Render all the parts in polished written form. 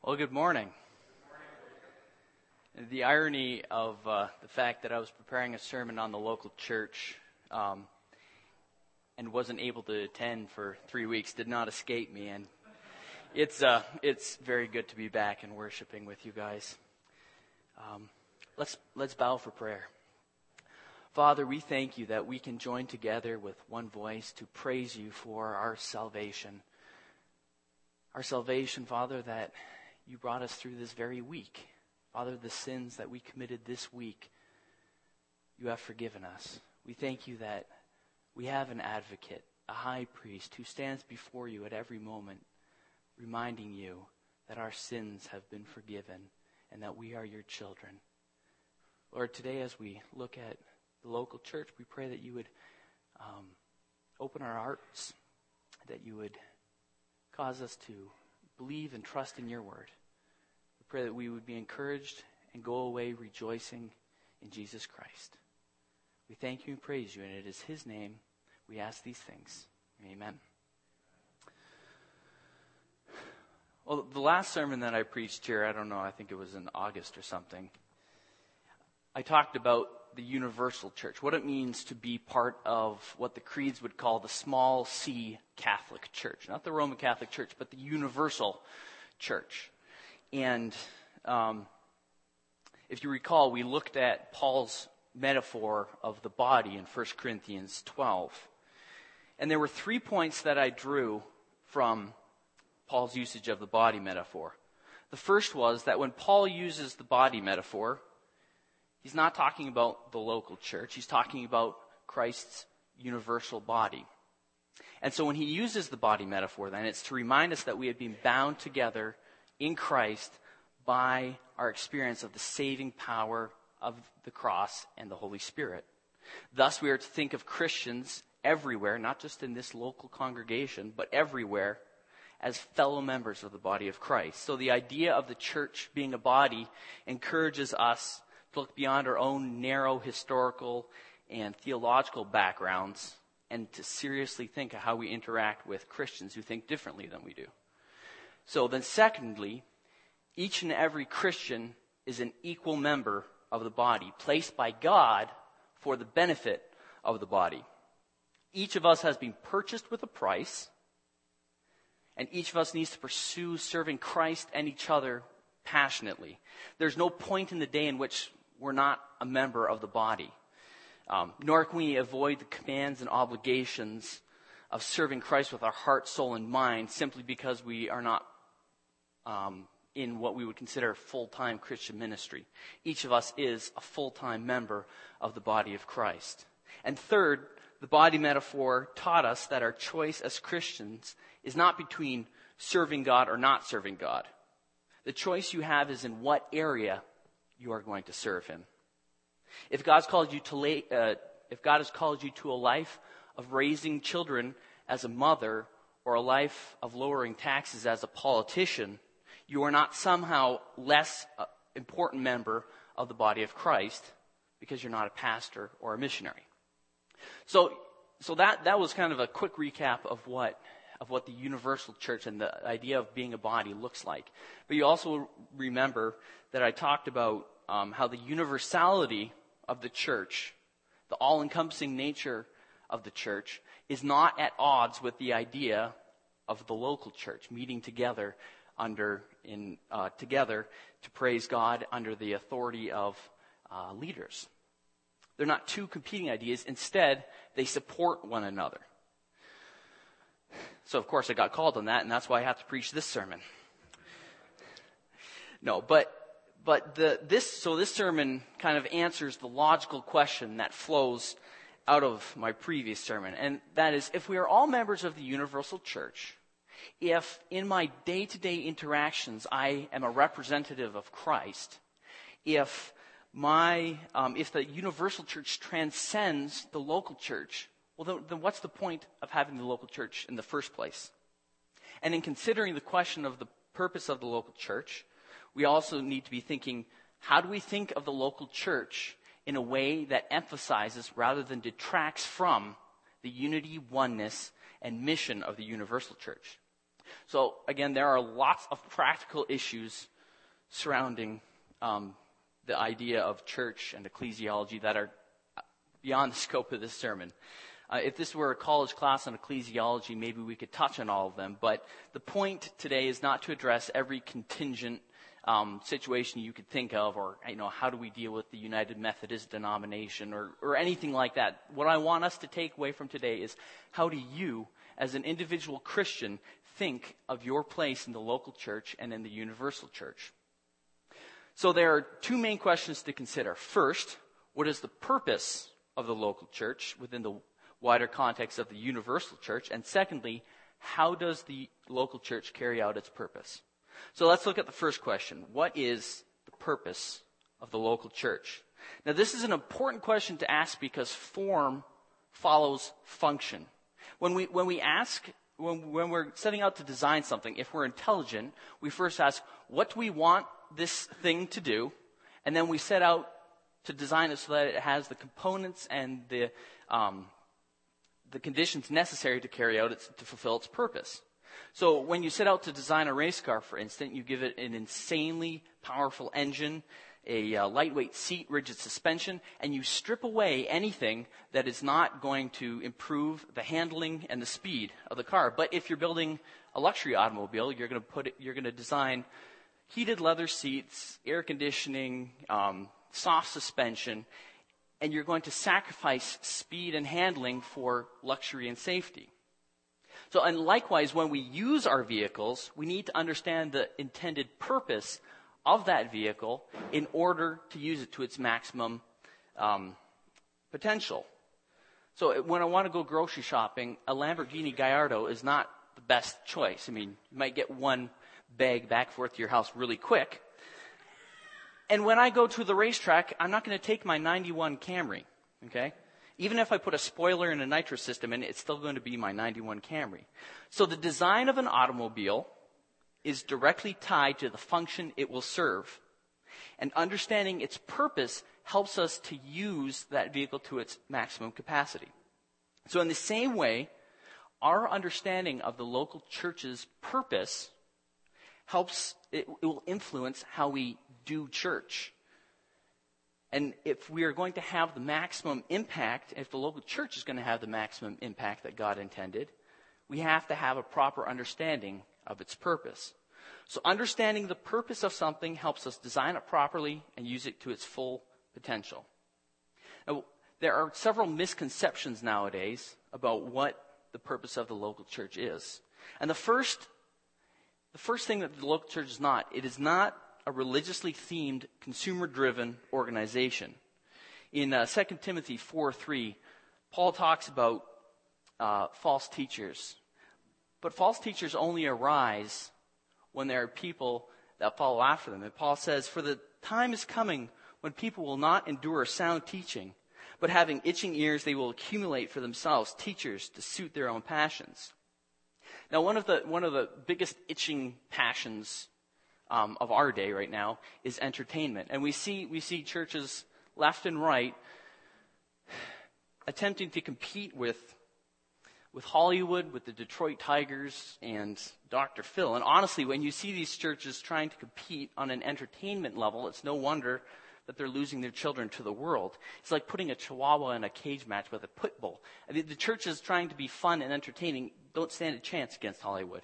Well, good morning. The irony of the fact that I was preparing a sermon on the local church and wasn't able to attend for 3 weeks did not escape me, and it's very good to be back and worshiping with you guys. Let's bow for prayer. Father, we thank you that we can join together with one voice to praise you for our salvation. Our salvation, Father, that you brought us through this very week. Father, the sins that we committed this week, you have forgiven us. We thank you that we have an advocate, a high priest who stands before you at every moment, reminding you that our sins have been forgiven and that we are your children. Lord, today as we look at the local church, we pray that you would open our hearts, that you would cause us to believe and trust in your word. We pray that we would be encouraged and go away rejoicing in Jesus Christ. We thank you and praise you, and it is his name we ask these things. Amen. Well, the last sermon that I preached here, I don't know, I think it was in August or something, I talked about the universal church, what it means to be part of what the creeds would call the small c Catholic Church. Not the Roman Catholic Church, but the universal church. And if you recall, we looked at Paul's metaphor of the body in 1 Corinthians 12. And there were 3 points that I drew from Paul's usage of the body metaphor. The first was that when Paul uses the body metaphor, he's not talking about the local church. He's talking about Christ's universal body. And so when he uses the body metaphor, then it's to remind us that we have been bound together in Christ by our experience of the saving power of the cross and the Holy Spirit. Thus, we are to think of Christians everywhere, not just in this local congregation, but everywhere, as fellow members of the body of Christ. So the idea of the church being a body encourages us to look beyond our own narrow historical and theological backgrounds and to seriously think of how we interact with Christians who think differently than we do. So then secondly, each and every Christian is an equal member of the body, placed by God for the benefit of the body. Each of us has been purchased with a price, and each of us needs to pursue serving Christ and each other passionately. There's no point in the day in which we're not a member of the body. Nor can we avoid the commands and obligations of serving Christ with our heart, soul, and mind simply because we are not in what we would consider full-time Christian ministry. Each of us is a full-time member of the body of Christ. And third, the body metaphor taught us that our choice as Christians is not between serving God or not serving God. The choice you have is in what area you are going to serve him. If God has called you to a life of raising children as a mother or a life of lowering taxes as a politician, you are not somehow less important member of the body of Christ because you're not a pastor or a missionary. So that was kind of a quick recap of what the universal church and the idea of being a body looks like. But you also remember that I talked about how the universality of the church, the all-encompassing nature of the church, is not at odds with the idea of the local church meeting together together to praise God under the authority of leaders. They're not two competing ideas. Instead, they support one another. So, of course, I got called on that, and that's why I have to preach this sermon. No, but this sermon kind of answers the logical question that flows out of my previous sermon, and that is, if we are all members of the universal church, if in my day-to-day interactions I am a representative of Christ, if the universal church transcends the local church, well, then what's the point of having the local church in the first place? And in considering the question of the purpose of the local church, we also need to be thinking, how do we think of the local church in a way that emphasizes rather than detracts from the unity, oneness, and mission of the universal church? So again, there are lots of practical issues surrounding the idea of church and ecclesiology that are beyond the scope of this sermon. If this were a college class on ecclesiology, maybe we could touch on all of them. But the point today is not to address every contingent situation you could think of, or how do we deal with the United Methodist denomination, or anything like that. What I want us to take away from today is, how do you, as an individual Christian, think of your place in the local church and in the universal church? So there are two main questions to consider. First, what is the purpose of the local church within the wider context of the universal church? And secondly, how does the local church carry out its purpose? So let's look at the first question. What is the purpose of the local church? Now, this is an important question to ask because form follows function. When we're setting out to design something, if we're intelligent, we first ask, what do we want this thing to do? And then we set out to design it so that it has the components and the conditions necessary to carry out to fulfill its purpose. So when you set out to design a race car, for instance, you give it an insanely powerful engine, a lightweight seat, rigid suspension, and you strip away anything that is not going to improve the handling and the speed of the car. But if you're building a luxury automobile, you're going to design heated leather seats, air conditioning, soft suspension, and you're going to sacrifice speed and handling for luxury and safety. So, and likewise, when we use our vehicles, we need to understand the intended purpose of that vehicle in order to use it to its maximum potential. So when I want to go grocery shopping, a Lamborghini Gallardo is not the best choice. I mean, you might get one bag back and forth to your house really quick. And when I go to the racetrack, I'm not going to take my 91 Camry, okay? Even if I put a spoiler and a nitro system in it, it's still going to be my 91 Camry. So the design of an automobile is directly tied to the function it will serve. And understanding its purpose helps us to use that vehicle to its maximum capacity. So in the same way, our understanding of the local church's purpose it will influence how we do church. And if we are going to have the maximum impact, if the local church is going to have the maximum impact that God intended, we have to have a proper understanding of its purpose. So understanding the purpose of something helps us design it properly and use it to its full potential. Now, there are several misconceptions nowadays about what the purpose of the local church is. And the first thing that the local church is not, it is not a religiously themed, consumer-driven organization. In 2 Timothy 4:3, Paul talks about false teachers. But false teachers only arise when there are people that follow after them. And Paul says, "For the time is coming when people will not endure sound teaching, but having itching ears, they will accumulate for themselves teachers to suit their own passions." Now, one of the biggest itching passions of our day right now is entertainment. And we see churches left and right attempting to compete with Hollywood, with the Detroit Tigers and Dr. Phil. And honestly, when you see these churches trying to compete on an entertainment level, it's no wonder that they're losing their children to the world. It's like putting a chihuahua in a cage match with a pit bull. I mean, the churches trying to be fun and entertaining don't stand a chance against Hollywood.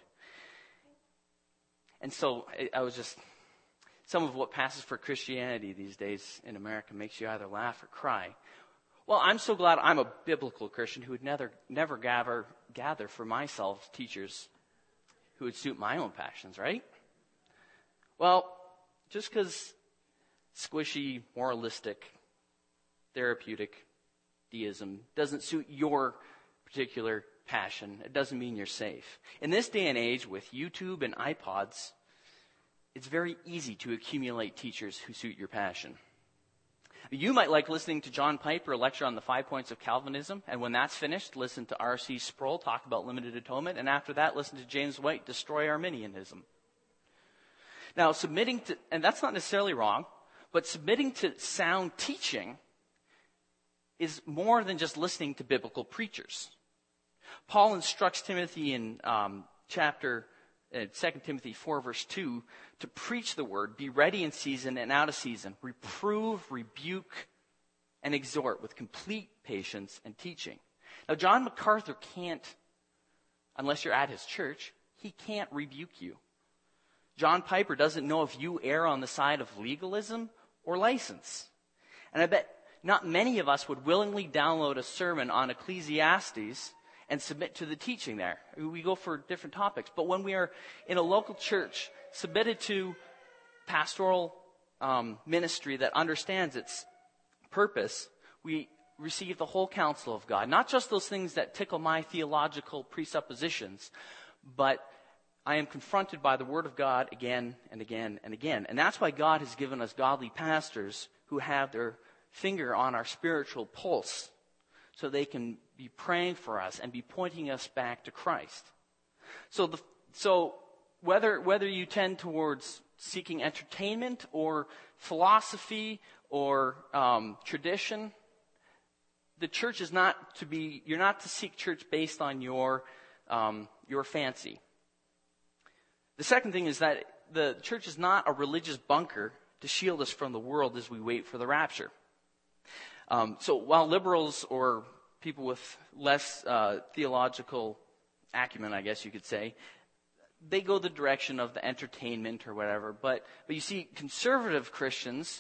And so some of what passes for Christianity these days in America makes you either laugh or cry. Well, I'm so glad I'm a biblical Christian who would never gather for myself teachers who would suit my own passions, right? Well, just because squishy, moralistic, therapeutic deism doesn't suit your particular passion, it doesn't mean you're safe. In this day and age, with YouTube and iPods, it's very easy to accumulate teachers who suit your passion. You might like listening to John Piper lecture on the 5 points of Calvinism, and when that's finished, listen to R.C. Sproul talk about limited atonement, and after that, listen to James White destroy Arminianism. Now, and that's not necessarily wrong, but submitting to sound teaching is more than just listening to biblical preachers. Paul instructs Timothy in chapter 2 Timothy 4, verse 2, to preach the word, be ready in season and out of season, reprove, rebuke, and exhort with complete patience and teaching. Now, John MacArthur can't, unless you're at his church, he can't rebuke you. John Piper doesn't know if you err on the side of legalism or license. And I bet not many of us would willingly download a sermon on Ecclesiastes and submit to the teaching there. We go for different topics. But when we are in a local church submitted to pastoral ministry that understands its purpose, we receive the whole counsel of God. Not just those things that tickle my theological presuppositions, but I am confronted by the Word of God again and again and again. And that's why God has given us godly pastors who have their finger on our spiritual pulse, so they can be praying for us and be pointing us back to Christ. So whether you tend towards seeking entertainment or philosophy or tradition, the church is not to be. You're not to seek church based on your fancy. The second thing is that the church is not a religious bunker to shield us from the world as we wait for the rapture. So while liberals or people with less theological acumen, I guess you could say, they go the direction of the entertainment or whatever. But you see, conservative Christians,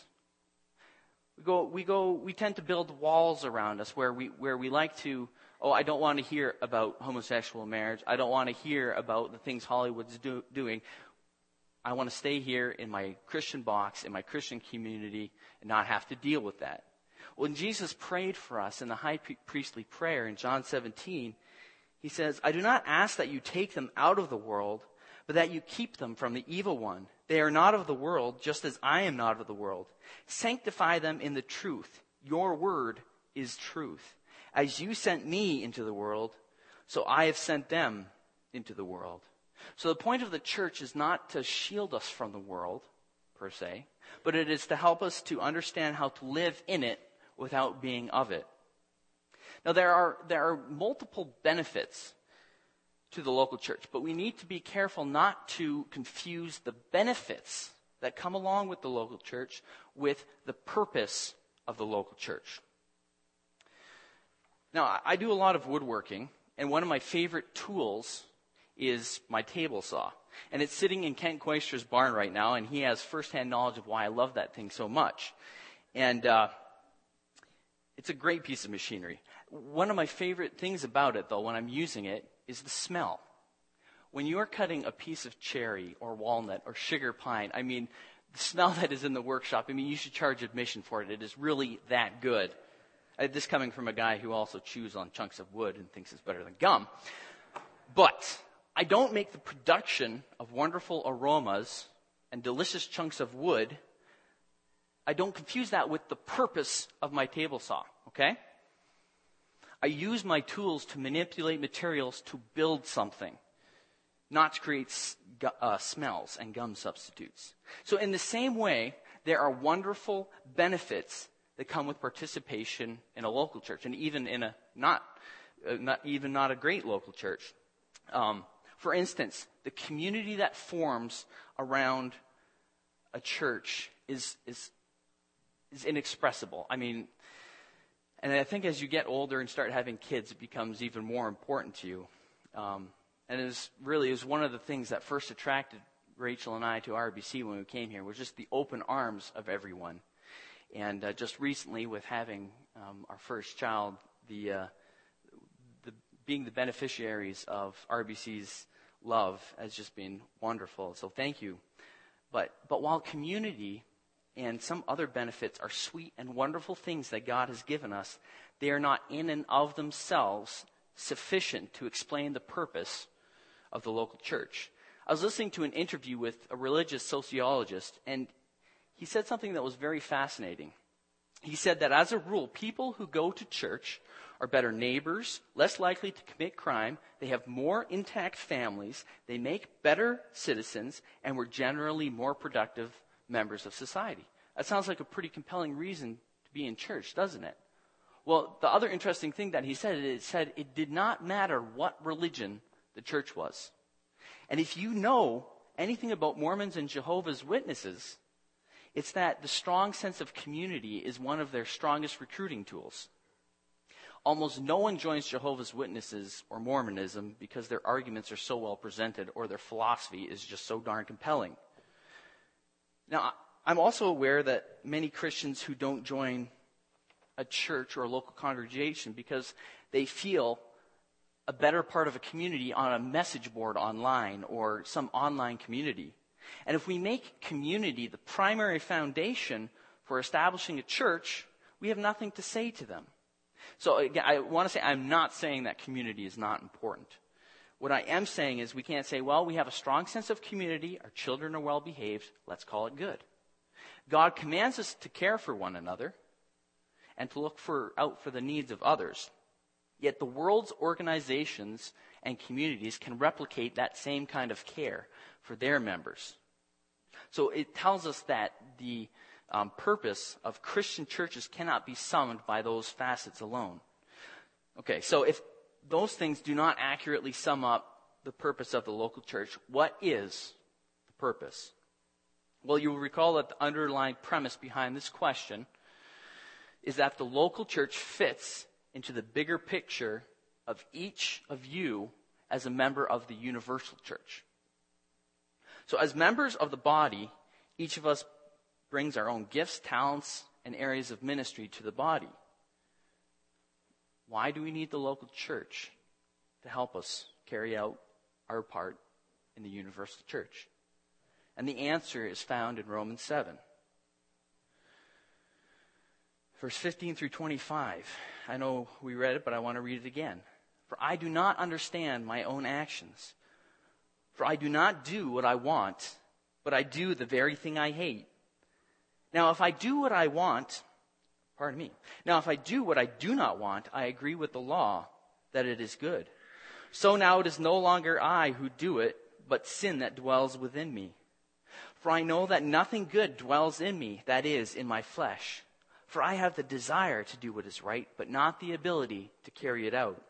we tend to build walls around us where we like to. Oh, I don't want to hear about homosexual marriage. I don't want to hear about the things Hollywood's doing. I want to stay here in my Christian box, in my Christian community, and not have to deal with that. When Jesus prayed for us in the high priestly prayer in John 17, he says, I do not ask that you take them out of the world, but that you keep them from the evil one. They are not of the world, just as I am not of the world. Sanctify them in the truth. Your word is truth. As you sent me into the world, so I have sent them into the world. So the point of the church is not to shield us from the world, per se, but it is to help us to understand how to live in it without being of it. Now, there are multiple benefits to the local church, but we need to be careful not to confuse the benefits that come along with the local church with the purpose of the local church. Now, I do a lot of woodworking, and one of my favorite tools is my table saw. And it's sitting in Kent Koister's barn right now, and he has firsthand knowledge of why I love that thing so much. And it's a great piece of machinery. One of my favorite things about it, though, when I'm using it, is the smell. When you are cutting a piece of cherry or walnut or sugar pine, I mean, the smell that is in the workshop, I mean, you should charge admission for it. It is really that good. This coming from a guy who also chews on chunks of wood and thinks it's better than gum. But I don't make the production of wonderful aromas and delicious chunks of wood. I don't confuse that with the purpose of my table saw, okay? I use my tools to manipulate materials to build something, not to create smells and gum substitutes. So in the same way, there are wonderful benefits that come with participation in a local church, and even in a not a great local church. For instance, the community that forms around a church is inexpressible. I mean, and I think as you get older and start having kids, it becomes even more important to you. And it was one of the things that first attracted Rachel and I to RBC when we came here, was just the open arms of everyone. And just recently, with having our first child, being the beneficiaries of RBC's love has just been wonderful. So thank you. But while community and some other benefits are sweet and wonderful things that God has given us, they are not in and of themselves sufficient to explain the purpose of the local church. I was listening to an interview with a religious sociologist, and he said something that was very fascinating. He said that as a rule, people who go to church are better neighbors, less likely to commit crime, they have more intact families, they make better citizens, and we're generally more productive members of society. That sounds like a pretty compelling reason to be in church, doesn't it? Well, the other interesting thing that he said, it did not matter what religion the church was. And if you know anything about Mormons and Jehovah's Witnesses, it's that the strong sense of community is one of their strongest recruiting tools. Almost no one joins Jehovah's Witnesses or Mormonism because their arguments are so well presented or their philosophy is just so darn compelling. Now, I'm also aware that many Christians who don't join a church or a local congregation because they feel a better part of a community on a message board online or some online community. And if we make community the primary foundation for establishing a church, we have nothing to say to them. So again, I want to say I'm not saying that community is not important. What I am saying is we can't say, well, we have a strong sense of community, our children are well behaved, let's call it good. God commands us to care for one another and to look out for the needs of others. Yet the world's organizations and communities can replicate that same kind of care for their members. So it tells us that the purpose of Christian churches cannot be summed by those facets alone. Okay, so if those things do not accurately sum up the purpose of the local church, what is the purpose? Well, you'll recall that the underlying premise behind this question is that the local church fits into the bigger picture of each of you as a member of the universal church. So as members of the body, each of us brings our own gifts, talents, and areas of ministry to the body. Why do we need the local church to help us carry out our part in the universal church? And the answer is found in Romans 7. Verse 15 through 25. I know we read it, but I want to read it again. For I do not understand my own actions. For I do not do what I want, but I do the very thing I hate. Now, if I do what I do not want, I agree with the law that it is good. So now it is no longer I who do it, but sin that dwells within me. For I know that nothing good dwells in me, that is, in my flesh. For I have the desire to do what is right, but not the ability to carry it out.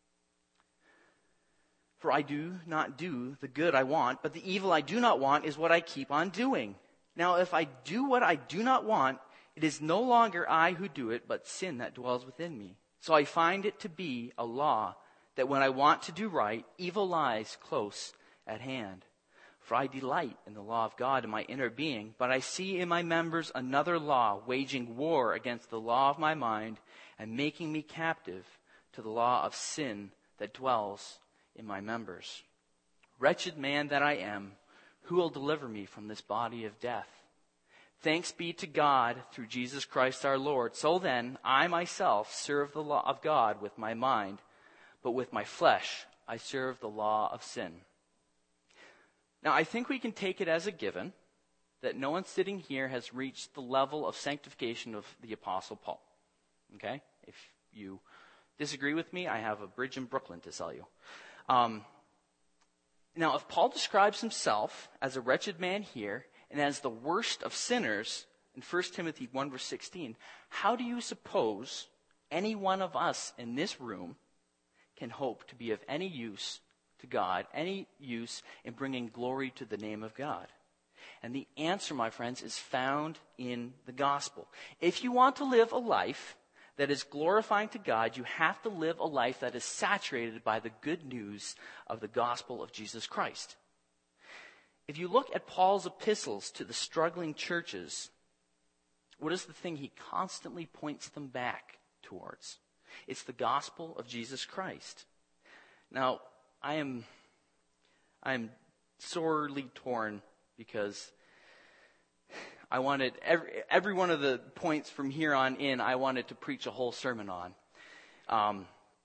For I do not do the good I want, but the evil I do not want is what I keep on doing. Now, if I do what I do not want, it is no longer I who do it, but sin that dwells within me. So I find it to be a law that when I want to do right, evil lies close at hand. For I delight in the law of God in my inner being, but I see in my members another law, waging war against the law of my mind and making me captive to the law of sin that dwells in my members. Wretched man that I am, who will deliver me from this body of death? Thanks be to God through Jesus Christ our Lord. So then, I myself serve the law of God with my mind, but with my flesh I serve the law of sin. Now, I think we can take it as a given that no one sitting here has reached the level of sanctification of the Apostle Paul. Okay? If you disagree with me, I have a bridge in Brooklyn to sell you. Now, if Paul describes himself as a wretched man here and as the worst of sinners in 1 Timothy 1 verse 16, how do you suppose any one of us in this room can hope to be of any use to God, any use in bringing glory to the name of God? And the answer, my friends, is found in the gospel. If you want to live a life that is glorifying to God, you have to live a life that is saturated by the good news of the gospel of Jesus Christ. If you look at Paul's epistles to the struggling churches, what is the thing he constantly points them back towards? It's the gospel of Jesus Christ. Now, I am sorely torn because I wanted every one of the points from here on in, I wanted to preach a whole sermon on.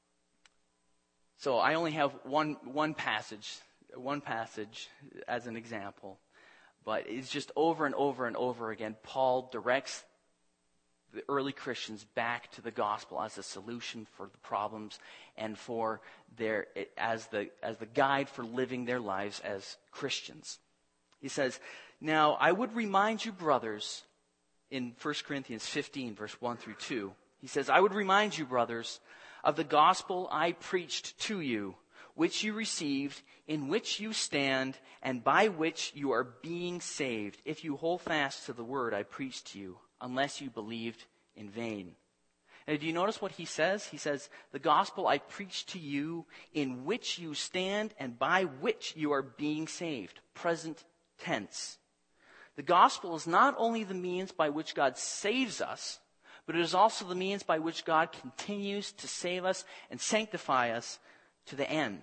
So I only have one passage as an example, but it's just over and over and over again. Paul directs the early Christians back to the gospel as a solution for the problems and for as the guide for living their lives as Christians. He says, "Now I would remind you, brothers," in 1 Corinthians 15, verse 1 through 2. He says, "I would remind you, brothers, of the gospel I preached to you, which you received, in which you stand, and by which you are being saved, if you hold fast to the word I preached to you, unless you believed in vain. And do you notice what he says? He says, the gospel I preached to you, in which you stand, and by which you are being saved. Present tense. The gospel is not only the means by which God saves us, but it is also the means by which God continues to save us and sanctify us to the end.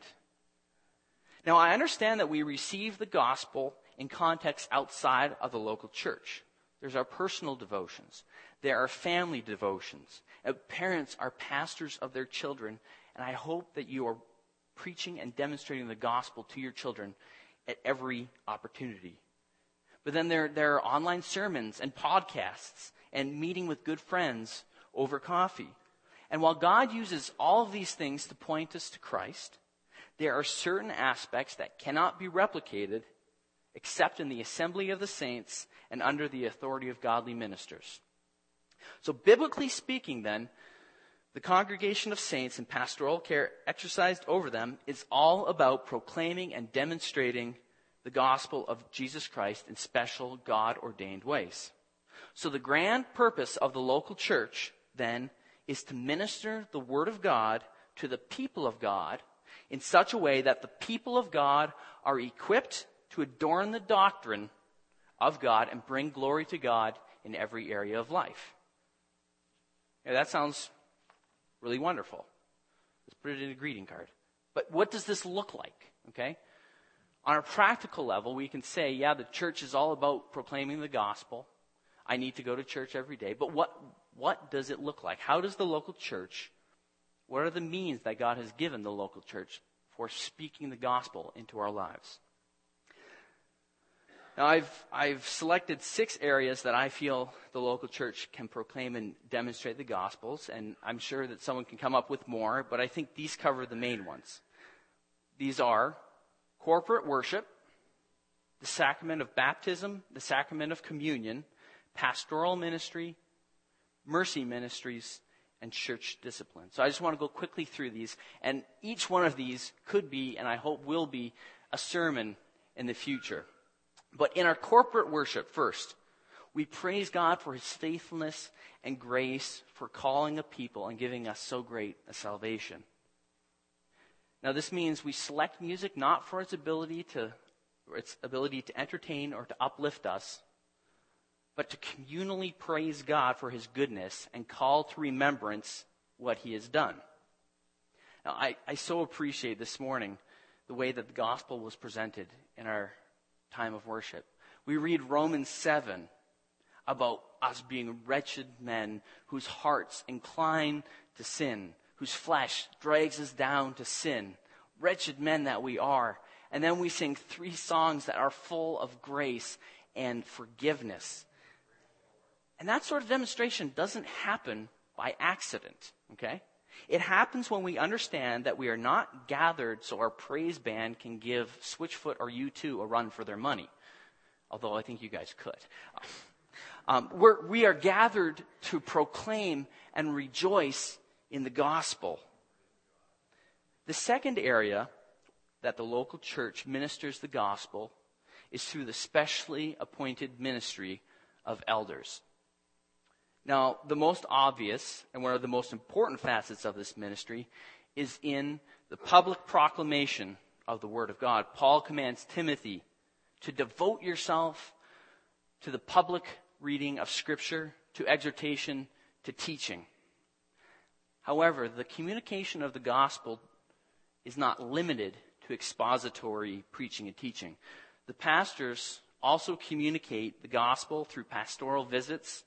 Now, I understand that we receive the gospel in context outside of the local church. There's our personal devotions. There are family devotions. Parents are pastors of their children, and I hope that you are preaching and demonstrating the gospel to your children at every opportunity. But then there are online sermons and podcasts and meeting with good friends over coffee. And while God uses all of these things to point us to Christ, there are certain aspects that cannot be replicated except in the assembly of the saints and under the authority of godly ministers. So biblically speaking then, the congregation of saints and pastoral care exercised over them is all about proclaiming and demonstrating the gospel of Jesus Christ in special God-ordained ways. So the grand purpose of the local church, then, is to minister the word of God to the people of God in such a way that the people of God are equipped to adorn the doctrine of God and bring glory to God in every area of life. Yeah, that sounds really wonderful. Let's put it in a greeting card. But what does this look like? Okay? On a practical level, we can say, yeah, the church is all about proclaiming the gospel. I need to go to church every day. But what does it look like? How does the local church, what are the means that God has given the local church for speaking the gospel into our lives? Now, I've selected 6 areas that I feel the local church can proclaim and demonstrate the gospels, and I'm sure that someone can come up with more, but I think these cover the main ones. These are corporate worship, the sacrament of baptism, the sacrament of communion, pastoral ministry, mercy ministries, and church discipline. So I just want to go quickly through these, and each one of these could be, and I hope will be, a sermon in the future. But in our corporate worship, first, we praise God for his faithfulness and grace for calling a people and giving us so great a salvation. Now, this means we select music not for its ability to entertain or to uplift us, but to communally praise God for his goodness and call to remembrance what he has done. Now, I so appreciate this morning the way that the gospel was presented in our time of worship. We read Romans 7 about us being wretched men whose hearts incline to sin, whose flesh drags us down to sin. Wretched men that we are. And then we sing 3 songs that are full of grace and forgiveness. And that sort of demonstration doesn't happen by accident, okay? It happens when we understand that we are not gathered so our praise band can give Switchfoot or U2 a run for their money. Although I think you guys could. We are gathered to proclaim and rejoice in the gospel. The second area that the local church ministers the gospel is through the specially appointed ministry of elders. Now, the most obvious and one of the most important facets of this ministry is in the public proclamation of the Word of God. Paul commands Timothy to devote yourself to the public reading of Scripture, to exhortation, to teaching. However, the communication of the gospel is not limited to expository preaching and teaching. The pastors also communicate the gospel through pastoral visits,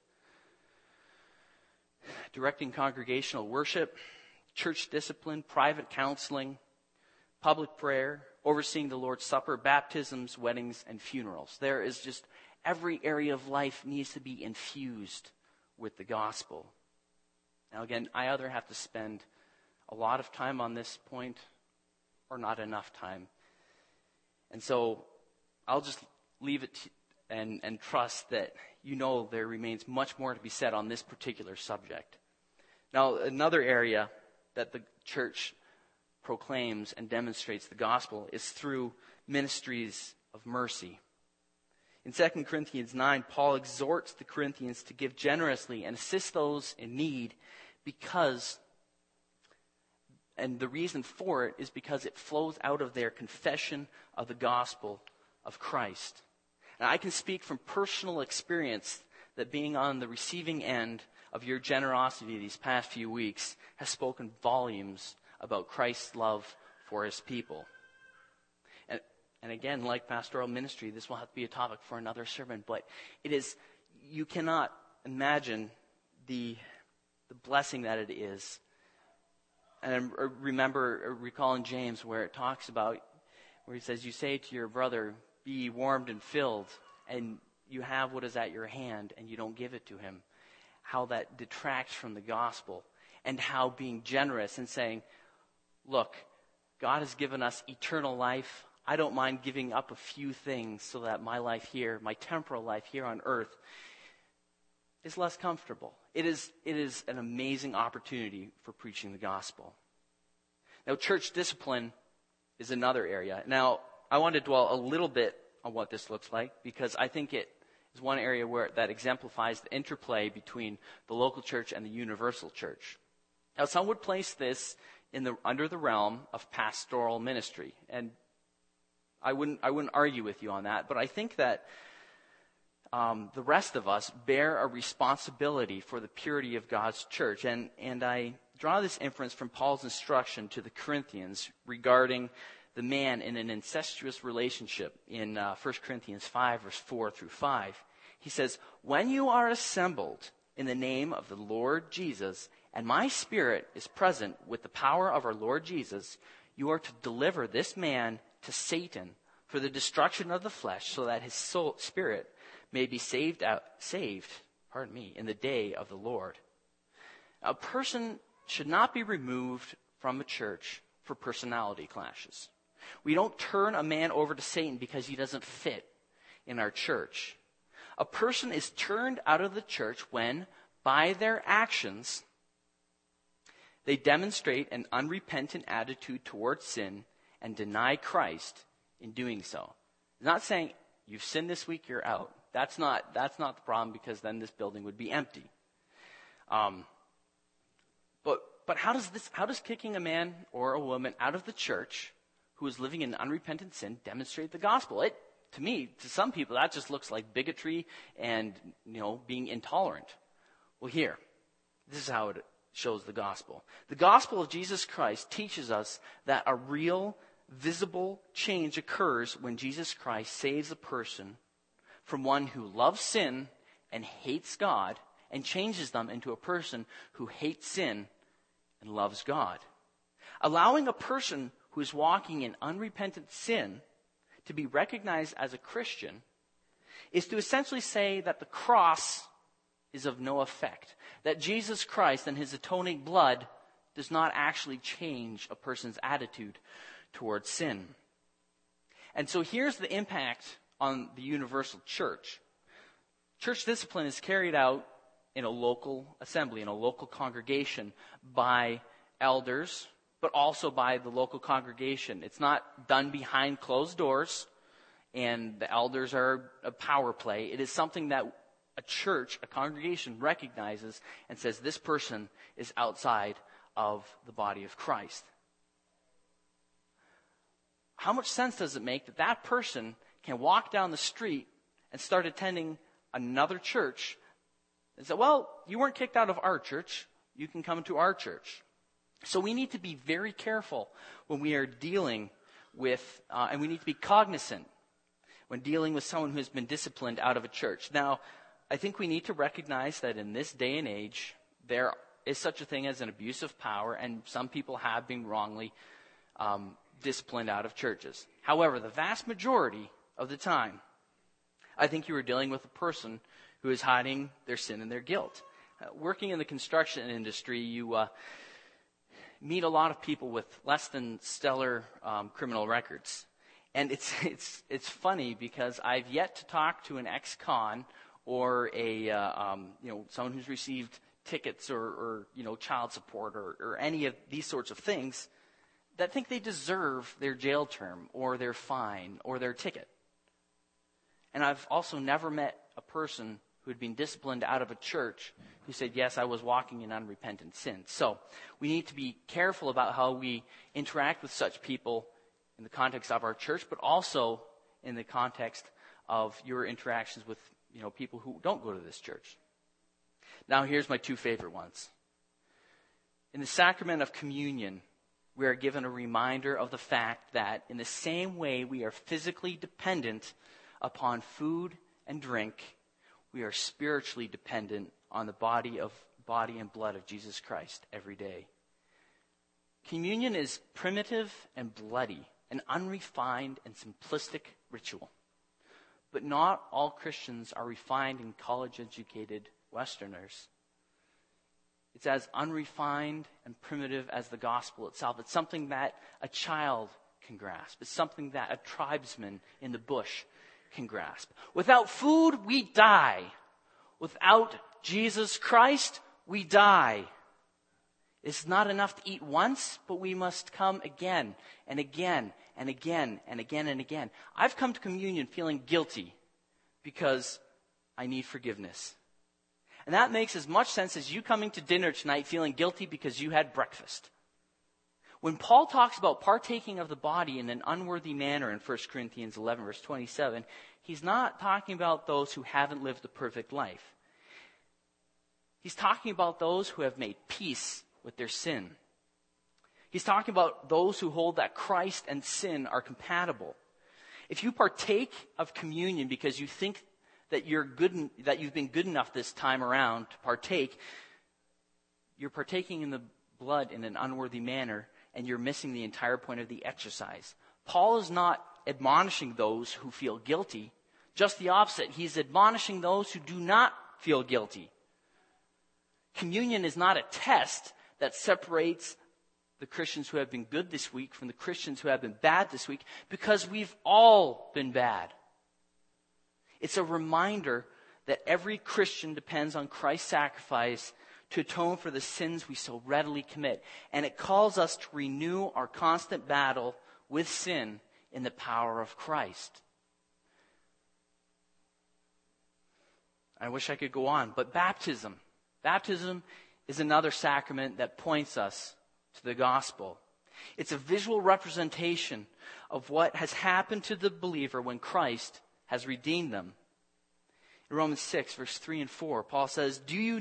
directing congregational worship, church discipline, private counseling, public prayer, overseeing the Lord's Supper, baptisms, weddings, and funerals. There is just every area of life needs to be infused with the gospel. Now again, I either have to spend a lot of time on this point or not enough time. And so I'll just leave it and trust that you know there remains much more to be said on this particular subject. Now, another area that the church proclaims and demonstrates the gospel is through ministries of mercy. In 2 Corinthians 9, Paul exhorts the Corinthians to give generously and assist those in need and the reason for it is because it flows out of their confession of the gospel of Christ. And I can speak from personal experience that being on the receiving end of your generosity these past few weeks has spoken volumes about Christ's love for his people. And again, like pastoral ministry, this will have to be a topic for another sermon, but you cannot imagine the blessing that it is. And I recall in James where it talks about, where he says, you say to your brother, be warmed and filled, and you have what is at your hand, and you don't give it to him. How that detracts from the gospel, and how being generous and saying, look, God has given us eternal life. I don't mind giving up a few things so that my life here, my temporal life here on earth, is less comfortable. It is an amazing opportunity for preaching the gospel. Now, church discipline is another area. Now, I want to dwell a little bit on what this looks like because I think it is one area where that exemplifies the interplay between the local church and the universal church. Now, some would place this under the realm of pastoral ministry, and I wouldn't argue with you on that, but I think that the rest of us bear a responsibility for the purity of God's church. And I draw this inference from Paul's instruction to the Corinthians regarding the man in an incestuous relationship in 1 Corinthians 5, verse 4 through 5. He says, when you are assembled in the name of the Lord Jesus, and my spirit is present with the power of our Lord Jesus, you are to deliver this man to Satan for the destruction of the flesh, so that his spirit may be saved in the day of the Lord. A person should not be removed from a church for personality clashes. We don't turn a man over to Satan because he doesn't fit in our church. A person is turned out of the church when, by their actions, they demonstrate an unrepentant attitude towards sin and deny Christ in doing so. It's not saying, you've sinned this week, you're out. That's not the problem, because then this building would be empty. But how does kicking a man or a woman out of the church who is living in unrepentant sin demonstrate the gospel? To some people, that just looks like bigotry and, being intolerant. Well, this is how it shows the gospel. The gospel of Jesus Christ teaches us that a real, visible change occurs when Jesus Christ saves a person from one who loves sin and hates God and changes them into a person who hates sin and loves God. Allowing a person who is walking in unrepentant sin to be recognized as a Christian is to essentially say that the cross is of no effect, that Jesus Christ and his atoning blood does not actually change a person's attitude towards sin. And so here's the impact on the universal church. Church discipline is carried out in a local assembly, in a local congregation, by elders, but also by the local congregation. It's not done behind closed doors, and the elders are a power play. It is something that a church, a congregation, recognizes and says, this person is outside of the body of Christ. How much sense does it make that that person can walk down the street and start attending another church and say, well, you weren't kicked out of our church, you can come to our church? So we need to be very careful when we are dealing with, and we need to be cognizant when dealing with someone who has been disciplined out of a church. Now, I think we need to recognize that in this day and age, there is such a thing as an abuse of power, and some people have been wrongly disciplined out of churches. However, the vast majority of the time, I think you are dealing with a person who is hiding their sin and their guilt. Working in the construction industry, you meet a lot of people with less than stellar criminal records. And it's funny because I've yet to talk to an ex-con or someone who's received tickets or child support or any of these sorts of things that think they deserve their jail term or their fine or their ticket. And I've also never met a person who had been disciplined out of a church who said, yes, I was walking in unrepentant sin. So we need to be careful about how we interact with such people in the context of our church, but also in the context of your interactions with, people who don't go to this church. Now, here's my two favorite ones. In the sacrament of communion, we are given a reminder of the fact that in the same way we are physically dependent upon food and drink, we are spiritually dependent on the body and blood of Jesus Christ every day. Communion is primitive and bloody, an unrefined and simplistic ritual. But not all Christians are refined and college-educated Westerners. It's as unrefined and primitive as the gospel itself. It's something that a child can grasp. It's something that a tribesman in the bush can grasp. Without food, we die. Without Jesus Christ, we die. It's not enough to eat once, but we must come again and again and again and again and again. I've come to communion feeling guilty because I need forgiveness. And that makes as much sense as you coming to dinner tonight feeling guilty because you had breakfast. When Paul talks about partaking of the body in an unworthy manner in 1 Corinthians 11, verse 27, he's not talking about those who haven't lived a perfect life. He's talking about those who have made peace with their sin. He's talking about those who hold that Christ and sin are compatible. If you partake of communion because you think that that you've been good enough this time around to partake, you're partaking in the blood in an unworthy manner, and you're missing the entire point of the exercise. Paul is not admonishing those who feel guilty, just the opposite. He's admonishing those who do not feel guilty. Communion is not a test that separates the Christians who have been good this week from the Christians who have been bad this week, because we've all been bad. It's a reminder that every Christian depends on Christ's sacrifice to atone for the sins we so readily commit. And it calls us to renew our constant battle with sin in the power of Christ. I wish I could go on, but baptism is another sacrament that points us to the gospel. It's a visual representation of what has happened to the believer when Christ has redeemed them. In Romans 6, verse 3 and 4, Paul says, Do you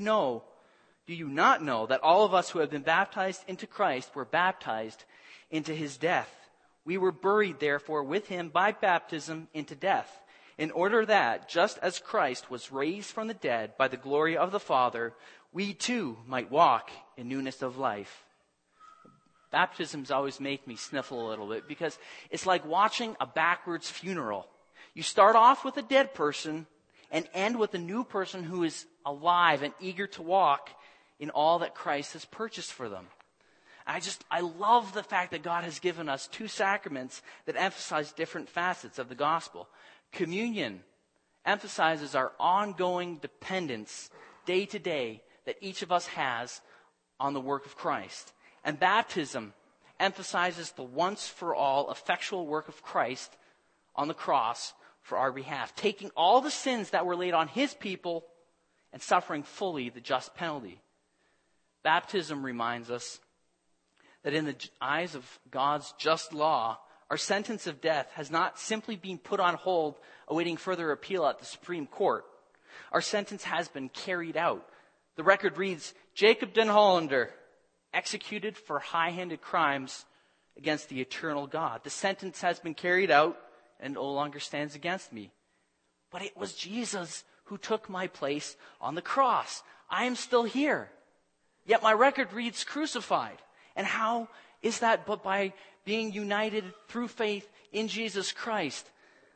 not know that all of us who have been baptized into Christ were baptized into his death? We were buried, therefore, with him by baptism into death, in order that, just as Christ was raised from the dead by the glory of the Father, we too might walk in newness of life. Baptisms always make me sniffle a little bit because it's like watching a backwards funeral. You start off with a dead person and end with a new person who is alive and eager to walk in all that Christ has purchased for them. I love the fact that God has given us two sacraments that emphasize different facets of the gospel. Communion emphasizes our ongoing dependence day to day that each of us has on the work of Christ. And baptism emphasizes the once-for-all effectual work of Christ on the cross for our behalf, taking all the sins that were laid on his people and suffering fully the just penalty. Baptism reminds us that in the eyes of God's just law, our sentence of death has not simply been put on hold awaiting further appeal at the Supreme Court. Our sentence has been carried out. The record reads, Jacob den Hollander, executed for high-handed crimes against the eternal God. The sentence has been carried out and no longer stands against me. But it was Jesus who took my place on the cross. I am still here. Yet my record reads crucified. And how is that but by being united through faith in Jesus Christ?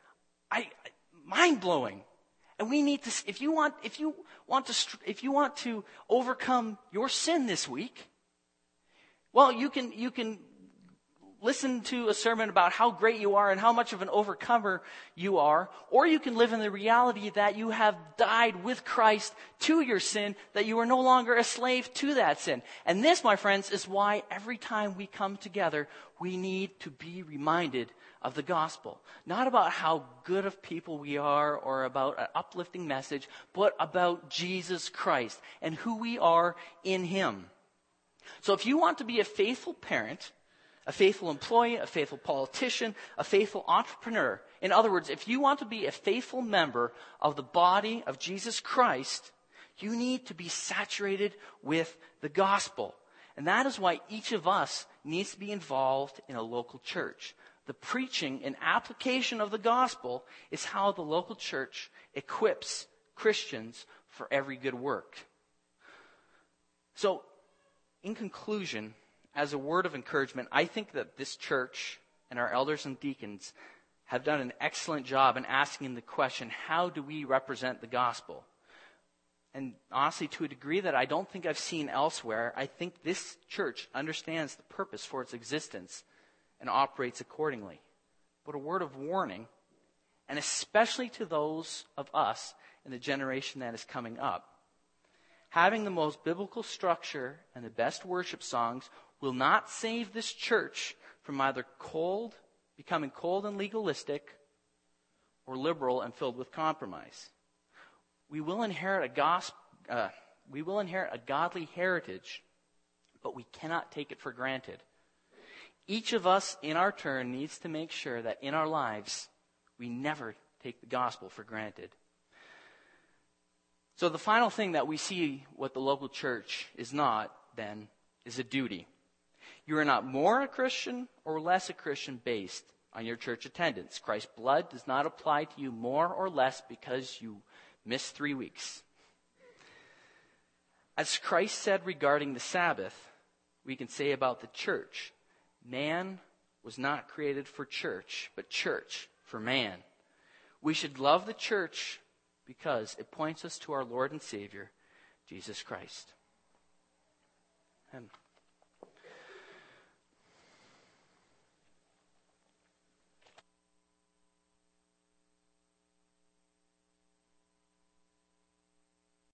Mind-blowing. And we need to, if you want to overcome your sin this week, well, you can listen to a sermon about how great you are and how much of an overcomer you are, or you can live in the reality that you have died with Christ to your sin, that you are no longer a slave to that sin. And this, my friends, is why every time we come together, we need to be reminded of the gospel. Not about how good of people we are or about an uplifting message, but about Jesus Christ and who we are in him. So if you want to be a faithful parent, a faithful employee, a faithful politician, a faithful entrepreneur, in other words, if you want to be a faithful member of the body of Jesus Christ, you need to be saturated with the gospel. And that is why each of us needs to be involved in a local church. The preaching and application of the gospel is how the local church equips Christians for every good work. So, in conclusion, as a word of encouragement, I think that this church and our elders and deacons have done an excellent job in asking the question, how do we represent the gospel? And honestly, to a degree that I don't think I've seen elsewhere, I think this church understands the purpose for its existence and operates accordingly. But a word of warning, and especially to those of us in the generation that is coming up, having the most biblical structure and the best worship songs will not save this church from either becoming cold and legalistic, or liberal and filled with compromise. We will inherit a godly heritage, but we cannot take it for granted. Each of us, in our turn, needs to make sure that in our lives, we never take the gospel for granted. So the final thing that we see what the local church is not, then, is a duty. You are not more a Christian or less a Christian based on your church attendance. Christ's blood does not apply to you more or less because you missed 3 weeks. As Christ said regarding the Sabbath, we can say about the church, man was not created for church, but church for man. We should love the church because it points us to our Lord and Savior, Jesus Christ. Amen.